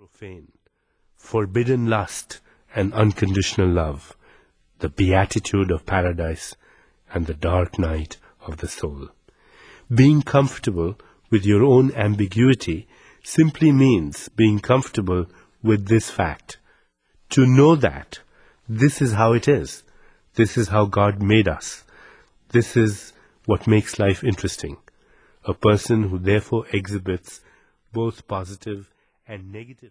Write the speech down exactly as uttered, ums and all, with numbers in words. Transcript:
profane, forbidden lust and unconditional love, the beatitude of paradise and the dark night of the soul. Being comfortable with your own ambiguity simply means being comfortable with this fact. To know that this is how it is. This is how God made us. This is what makes life interesting. A person who therefore exhibits both positive and negative